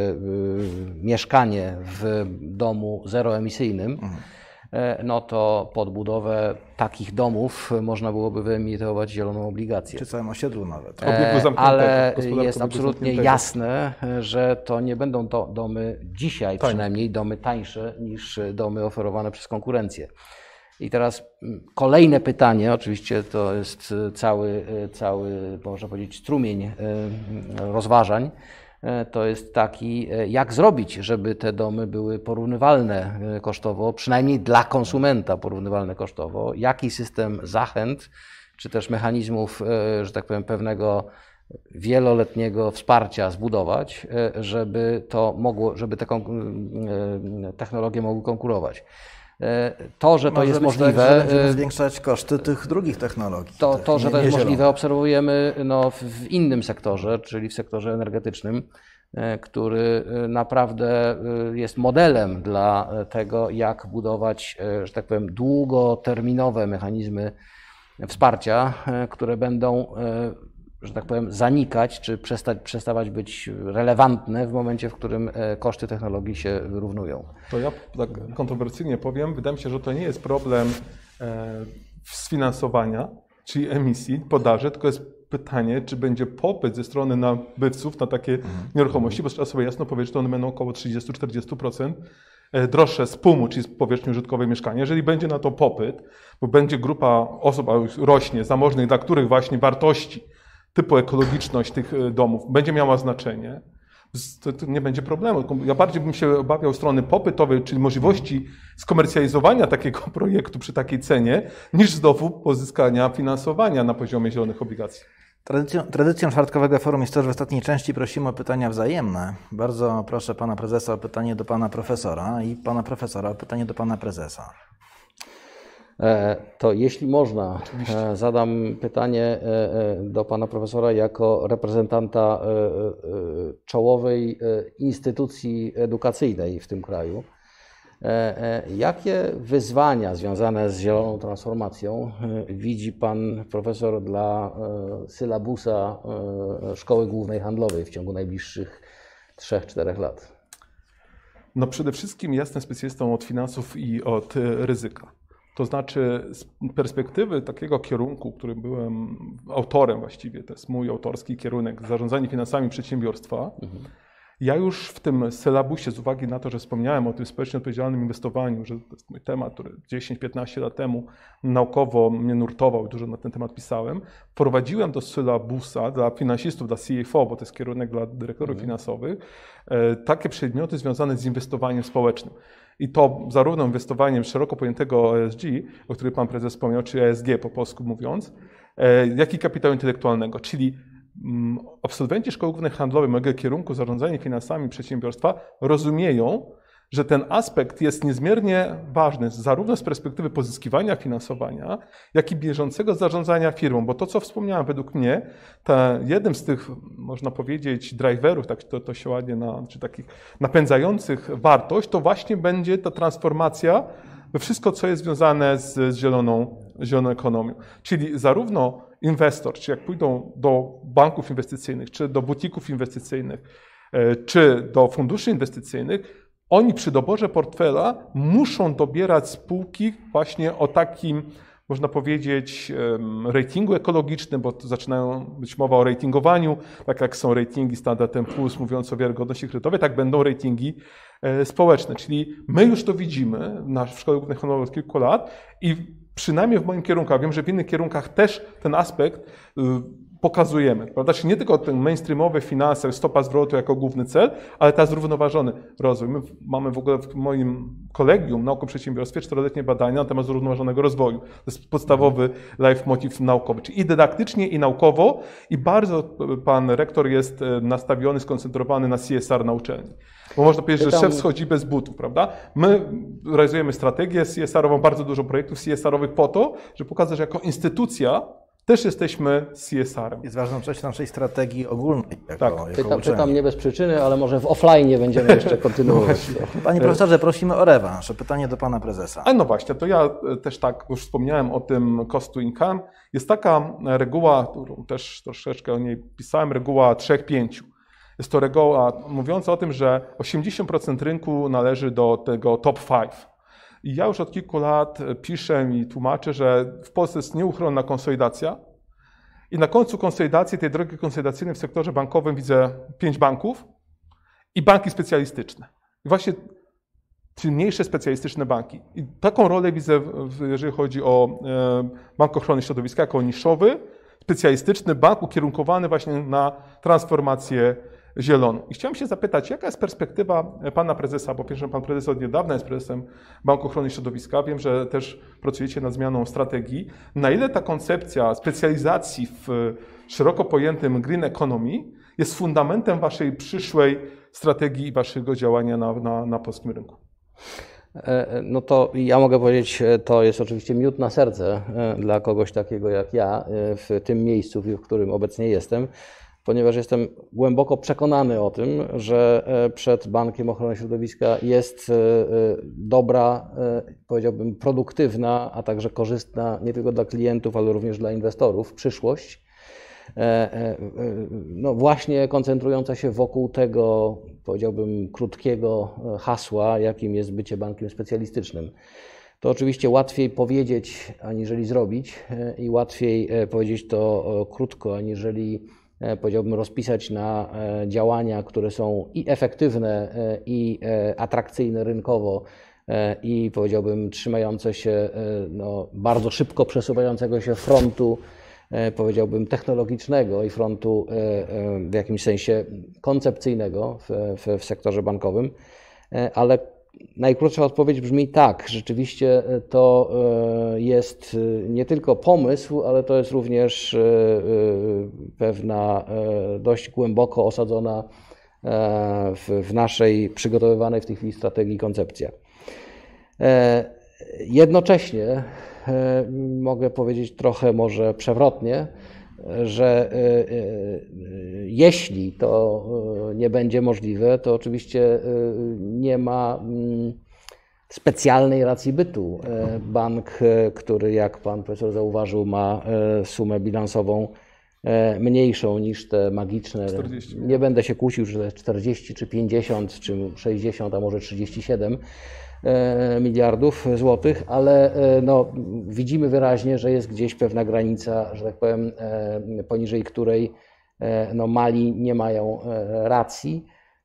mieszkanie w domu zeroemisyjnym, no to pod budowę takich domów można byłoby wyemitować zieloną obligację. Czy całym osiedlu nawet. Ale jest absolutnie jasne, że to nie będą to domy dzisiaj, przynajmniej domy tańsze niż domy oferowane przez konkurencję. I teraz kolejne pytanie, oczywiście to jest cały, można powiedzieć, strumień rozważań, to jest taki, jak zrobić, żeby te domy były porównywalne kosztowo, przynajmniej dla konsumenta porównywalne kosztowo, jaki system zachęt, czy też mechanizmów, że tak powiem, pewnego wieloletniego wsparcia zbudować, żeby te technologie mogły konkurować. To, że to jest możliwe, tak, że będziemy zwiększać koszty tych drugich technologii. To, że to jest możliwe, obserwujemy w innym sektorze, czyli w sektorze energetycznym, który naprawdę jest modelem dla tego, jak budować, że tak powiem, długoterminowe mechanizmy wsparcia, które będą, że tak powiem, zanikać czy przestawać być relevantne w momencie, w którym koszty technologii się wyrównują. To ja tak kontrowersyjnie powiem, wydaje mi się, że to nie jest problem sfinansowania, czyli emisji, podaży, tylko jest pytanie, czy będzie popyt ze strony nabywców na takie nieruchomości, bo trzeba sobie jasno powiedzieć, że one będą około 30-40% droższe z PUM-u, czyli z powierzchni użytkowej mieszkania. Jeżeli będzie na to popyt, bo będzie grupa osób, a już rośnie, zamożnych, dla których właśnie wartości typu ekologiczność tych domów będzie miała znaczenie, to nie będzie problemu. Ja bardziej bym się obawiał strony popytowej, czyli możliwości skomercjalizowania takiego projektu przy takiej cenie, niż znowu pozyskania finansowania na poziomie zielonych obligacji. Tradycją czwartkowego forum jest to, że w ostatniej części prosimy o pytania wzajemne. Bardzo proszę pana prezesa o pytanie do pana profesora i pana profesora o pytanie do pana prezesa. To jeśli można, zadam pytanie do pana profesora jako reprezentanta czołowej instytucji edukacyjnej w tym kraju. Jakie wyzwania związane z zieloną transformacją widzi pan profesor dla sylabusa Szkoły Głównej Handlowej w ciągu najbliższych 3-4 lat? No przede wszystkim jestem specjalistą od finansów i od ryzyka. To znaczy z perspektywy takiego kierunku, którym byłem autorem właściwie, to jest mój autorski kierunek, zarządzanie finansami przedsiębiorstwa. Ja już w tym sylabusie, z uwagi na to, że wspomniałem o tym społecznie odpowiedzialnym inwestowaniu, że to jest mój temat, który 10-15 lat temu naukowo mnie nurtował i dużo na ten temat pisałem, wprowadziłem do sylabusa dla finansistów, dla CFO, bo to jest kierunek dla dyrektorów finansowych, takie przedmioty związane z inwestowaniem społecznym. I to zarówno inwestowaniem szeroko pojętego ESG, o którym pan prezes wspomniał, czy ESG po polsku mówiąc, jak i kapitału intelektualnego, czyli absolwenci szkoły głównej handlowej mojego kierunku zarządzanie finansami przedsiębiorstwa rozumieją, że ten aspekt jest niezmiernie ważny zarówno z perspektywy pozyskiwania finansowania, jak i bieżącego zarządzania firmą, bo to, co wspomniałem, według mnie, jednym z tych, można powiedzieć, driverów, tak to się ładnie, czy takich napędzających wartość, to właśnie będzie ta transformacja we wszystko, co jest związane z zieloną ekonomią. Czyli zarówno inwestor, czy jak pójdą do banków inwestycyjnych, czy do butików inwestycyjnych, czy do funduszy inwestycyjnych, oni przy doborze portfela muszą dobierać spółki właśnie o takim, można powiedzieć, ratingu ekologicznym, bo to zaczynają być mowa o ratingowaniu, tak jak są ratingi Standard & Poor's mówiąc o wiarygodności kredytowej, tak będą ratingi społeczne. Czyli my już to widzimy w Szkole Głównej Handlowej od kilku lat i przynajmniej w moim kierunku, a wiem, że w innych kierunkach też ten aspekt pokazujemy, prawda? Czyli nie tylko ten mainstreamowy finanse, stopa zwrotu jako główny cel, ale ten zrównoważony rozwój. My mamy w ogóle w moim kolegium Nauk o Przedsiębiorstwie 4-letnie badania na temat zrównoważonego rozwoju. To jest podstawowy leitmotiv naukowy, czyli i dydaktycznie, i naukowo, i bardzo pan rektor jest nastawiony, skoncentrowany na CSR na uczelni. Bo można powiedzieć, że szef schodzi bez butów, prawda? My realizujemy strategię CSR-ową, bardzo dużo projektów CSR-owych po to, żeby pokazać, że jako instytucja też jesteśmy CSR-em. Jest ważną częścią naszej strategii ogólnej. Tak. Pytam nie bez przyczyny, ale może w offline będziemy jeszcze kontynuować. Panie profesorze, prosimy o rewanż. Pytanie do pana prezesa. A no właśnie, to ja też tak już wspomniałem o tym cost to income. Jest taka reguła, którą też troszeczkę o niej pisałem, reguła 3-5. Jest to reguła mówiąca o tym, że 80% rynku należy do tego top 5. I ja już od kilku lat piszę i tłumaczę, że w Polsce jest nieuchronna konsolidacja i na końcu konsolidacji, tej drogi konsolidacyjnej w sektorze bankowym widzę 5 banków i banki specjalistyczne. I właśnie czyli mniejsze specjalistyczne banki. I taką rolę widzę, jeżeli chodzi o Bank Ochrony Środowiska, jako niszowy, specjalistyczny bank ukierunkowany właśnie na transformację zieloną. I chciałem się zapytać, jaka jest perspektywa pana prezesa, bo pierwszy pan prezes od niedawna jest prezesem Banku Ochrony Środowiska. Wiem, że też pracujecie nad zmianą strategii. Na ile ta koncepcja specjalizacji w szeroko pojętym green economy jest fundamentem waszej przyszłej strategii i waszego działania na polskim rynku? No to ja mogę powiedzieć, to jest oczywiście miód na serce dla kogoś takiego jak ja w tym miejscu, w którym obecnie jestem, ponieważ jestem głęboko przekonany o tym, że przed Bankiem Ochrony Środowiska jest dobra, powiedziałbym produktywna, a także korzystna nie tylko dla klientów, ale również dla inwestorów przyszłość. No właśnie koncentrująca się wokół tego, powiedziałbym, krótkiego hasła, jakim jest bycie bankiem specjalistycznym. To oczywiście łatwiej powiedzieć, aniżeli zrobić i łatwiej powiedzieć to krótko, aniżeli powiedziałbym rozpisać na działania, które są i efektywne, i atrakcyjne rynkowo, i powiedziałbym trzymające się bardzo szybko przesuwającego się frontu, powiedziałbym technologicznego i frontu w jakimś sensie koncepcyjnego w sektorze bankowym, ale najkrótsza odpowiedź brzmi tak, rzeczywiście to jest nie tylko pomysł, ale to jest również pewna dość głęboko osadzona w naszej przygotowywanej w tej chwili strategii koncepcja. Jednocześnie mogę powiedzieć trochę może przewrotnie, że jeśli to nie będzie możliwe, to oczywiście nie ma specjalnej racji bytu. Bank, który jak pan profesor zauważył, ma sumę bilansową mniejszą niż te magiczne, 40. Nie będę się kłócił, że 40 czy 50 czy 60, a może 37 miliardów złotych, ale no, widzimy wyraźnie, że jest gdzieś pewna granica, że tak powiem, poniżej której no, mali nie mają racji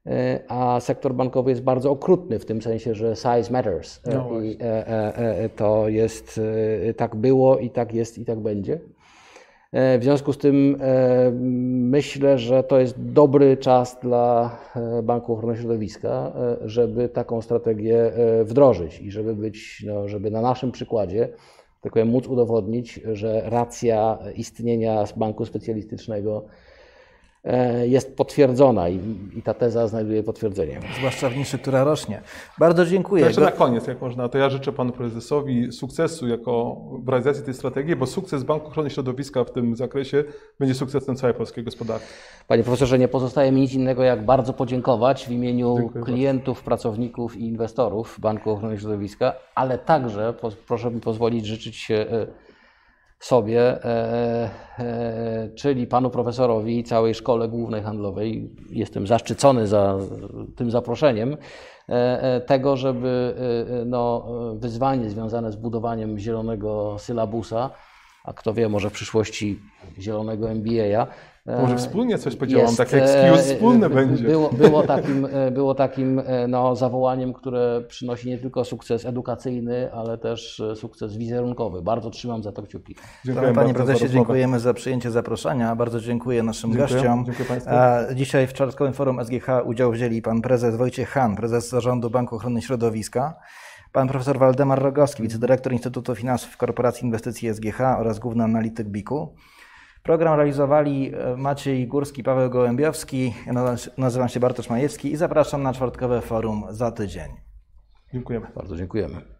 a sektor bankowy jest bardzo okrutny w tym sensie, że size matters. No I to jest, tak było i tak jest i tak będzie. W związku z tym myślę, że to jest dobry czas dla Banku Ochrony Środowiska, żeby taką strategię wdrożyć i żeby być, żeby na naszym przykładzie tak powiem, móc udowodnić, że racja istnienia banku specjalistycznego jest potwierdzona i ta teza znajduje potwierdzenie. Zwłaszcza w niszy, która rośnie. Bardzo dziękuję. To jeszcze na koniec, jak można, to ja życzę panu prezesowi sukcesu w realizacji tej strategii, bo sukces Banku Ochrony Środowiska w tym zakresie będzie sukcesem całej polskiej gospodarki. Panie profesorze, nie pozostaje mi nic innego, jak bardzo podziękować w imieniu Dziękuję klientów, pracowników i inwestorów Banku Ochrony Środowiska, ale także proszę mi pozwolić życzyć sobie, czyli panu profesorowi i całej Szkole Głównej Handlowej, jestem zaszczycony za tym zaproszeniem, tego, żeby wyzwanie związane z budowaniem zielonego sylabusa, a kto wie, może w przyszłości zielonego MBA-a. Może wspólnie coś podziałam, takie excuse wspólne będzie. Było takim zawołaniem, które przynosi nie tylko sukces edukacyjny, ale też sukces wizerunkowy. Bardzo trzymam za to kciuki. Dziękuję Panie bardzo prezesie, za dziękujemy za przyjęcie zaproszenia. Bardzo dziękuję naszym gościom. Dziękuję państwu. Dzisiaj w Czwartkowym Forum SGH udział wzięli pan prezes Wojciech Hahn, prezes Zarządu Banku Ochrony Środowiska, pan profesor Waldemar Rogowski, wicedyrektor Instytutu Finansów Korporacji Inwestycji SGH oraz główny analityk BIK-u. Program realizowali Maciej Górski, Paweł Gołębiowski, ja nazywam się Bartosz Majewski i zapraszam na Czwartkowe Forum za tydzień. Dziękujemy. Bardzo dziękujemy.